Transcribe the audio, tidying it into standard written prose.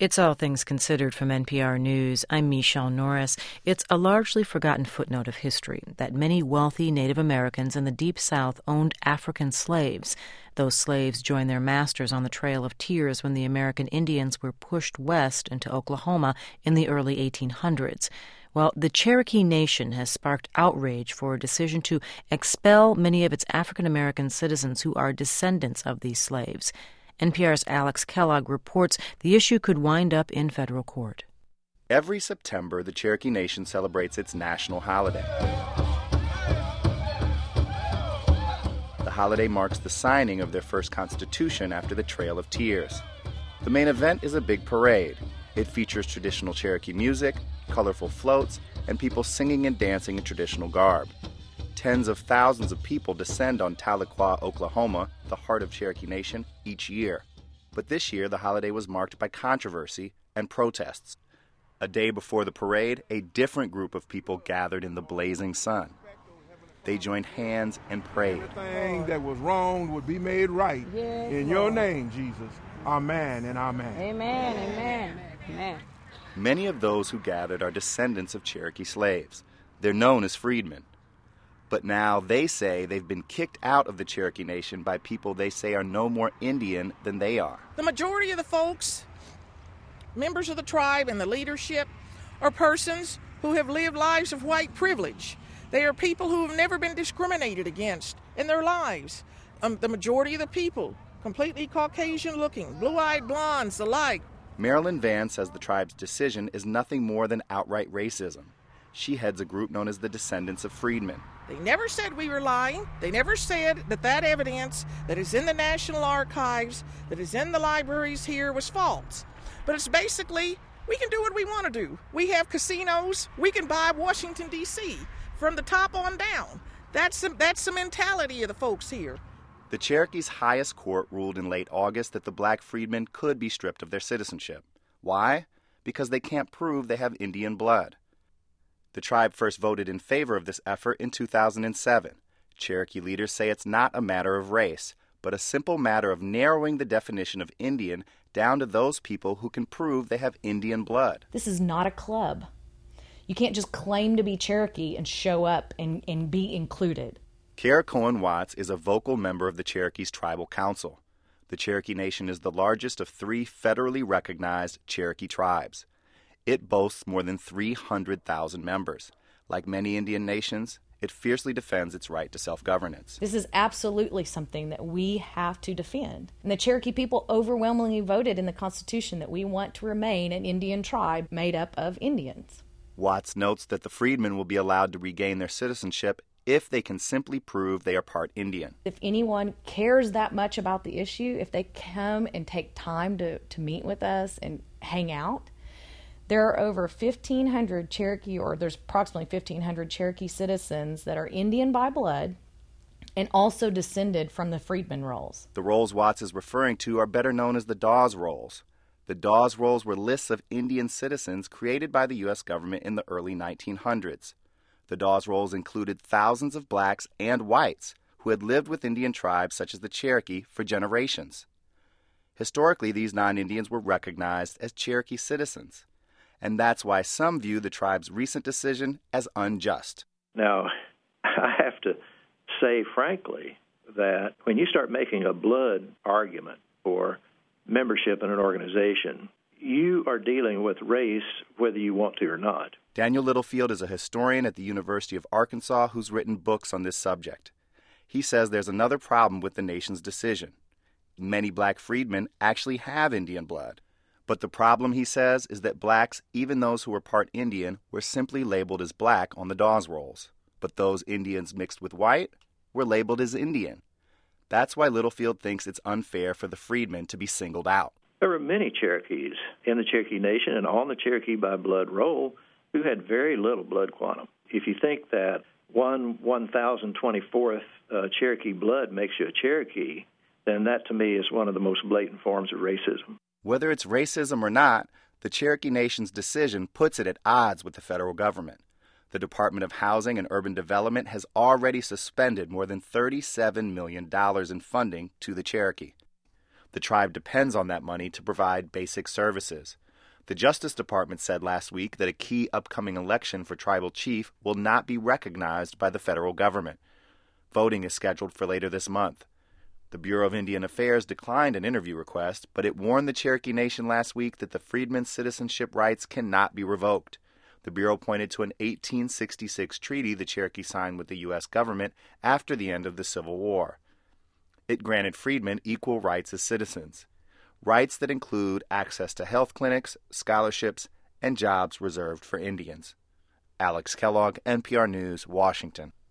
It's All Things Considered from NPR News. I'm Michelle Norris. It's a largely forgotten footnote of history that many wealthy Native Americans in the Deep South owned African slaves. Those slaves joined their masters on the Trail of Tears when the American Indians were pushed west into Oklahoma in the early 1800s. Well, the Cherokee Nation has sparked outrage for a decision to expel many of its African American citizens who are descendants of these slaves. NPR's Alex Kellogg reports the issue could wind up in federal court. Every September, the Cherokee Nation celebrates its national holiday. The holiday marks the signing of their first constitution after the Trail of Tears. The main event is a big parade. It features traditional Cherokee music, colorful floats, and people singing and dancing in traditional garb. Tens of thousands of people descend on Tahlequah, Oklahoma, the heart of Cherokee Nation, each year. But this year, the holiday was marked by controversy and protests. A day before the parade, a different group of people gathered in the blazing sun. They joined hands and prayed. Everything that was wrong would be made right. Yes, in your name, Jesus. Amen and amen. Amen, amen, amen. Many of those who gathered are descendants of Cherokee slaves. They're known as freedmen. But now they say they've been kicked out of the Cherokee Nation by people they say are no more Indian than they are. The majority of the folks, members of the tribe and the leadership, are persons who have lived lives of white privilege. They are people who have never been discriminated against in their lives. The majority of the people, completely Caucasian-looking, blue-eyed blondes alike. Marilyn Vann says the tribe's decision is nothing more than outright racism. She heads a group known as the Descendants of Freedmen. They never said we were lying. They never said that evidence that is in the National Archives, that is in the libraries here, was false. But it's basically, we can do what we want to do. We have casinos. We can buy Washington, D.C. from the top on down. That's the mentality of the folks here. The Cherokee's highest court ruled in late August that the black freedmen could be stripped of their citizenship. Why? Because they can't prove they have Indian blood. The tribe first voted in favor of this effort in 2007. Cherokee leaders say it's not a matter of race, but a simple matter of narrowing the definition of Indian down to those people who can prove they have Indian blood. This is not a club. You can't just claim to be Cherokee and show up and be included. Kara Cohen Watts is a vocal member of the Cherokee's Tribal Council. The Cherokee Nation is the largest of 3 federally recognized Cherokee tribes. It boasts more than 300,000 members. Like many Indian nations, it fiercely defends its right to self-governance. This is absolutely something that we have to defend. And the Cherokee people overwhelmingly voted in the Constitution that we want to remain an Indian tribe made up of Indians. Watts notes that the freedmen will be allowed to regain their citizenship if they can simply prove they are part Indian. If anyone cares that much about the issue, if they come and take time to meet with us and hang out, there are over 1,500 Cherokee, or there's approximately 1,500 Cherokee citizens that are Indian by blood and also descended from the freedmen rolls. The rolls Watts is referring to are better known as the Dawes Rolls. The Dawes Rolls were lists of Indian citizens created by the U.S. government in the early 1900s. The Dawes Rolls included thousands of blacks and whites who had lived with Indian tribes such as the Cherokee for generations. Historically, these non-Indians were recognized as Cherokee citizens, and that's why some view the tribe's recent decision as unjust. Now, I have to say frankly that when you start making a blood argument for membership in an organization, you are dealing with race whether you want to or not. Daniel Littlefield is a historian at the University of Arkansas who's written books on this subject. He says there's another problem with the nation's decision. Many black freedmen actually have Indian blood. But the problem, he says, is that blacks, even those who were part Indian, were simply labeled as black on the Dawes Rolls. But those Indians mixed with white were labeled as Indian. That's why Littlefield thinks it's unfair for the freedmen to be singled out. There were many Cherokees in the Cherokee Nation and on the Cherokee by blood roll who had very little blood quantum. If you think that 1,024th Cherokee blood makes you a Cherokee, then that to me is one of the most blatant forms of racism. Whether it's racism or not, the Cherokee Nation's decision puts it at odds with the federal government. The Department of Housing and Urban Development has already suspended more than $37 million in funding to the Cherokee. The tribe depends on that money to provide basic services. The Justice Department said last week that a key upcoming election for tribal chief will not be recognized by the federal government. Voting is scheduled for later this month. The Bureau of Indian Affairs declined an interview request, but it warned the Cherokee Nation last week that the freedmen's citizenship rights cannot be revoked. The Bureau pointed to an 1866 treaty the Cherokee signed with the U.S. government after the end of the Civil War. It granted freedmen equal rights as citizens, rights that include access to health clinics, scholarships, and jobs reserved for Indians. Alex Kellogg, NPR News, Washington.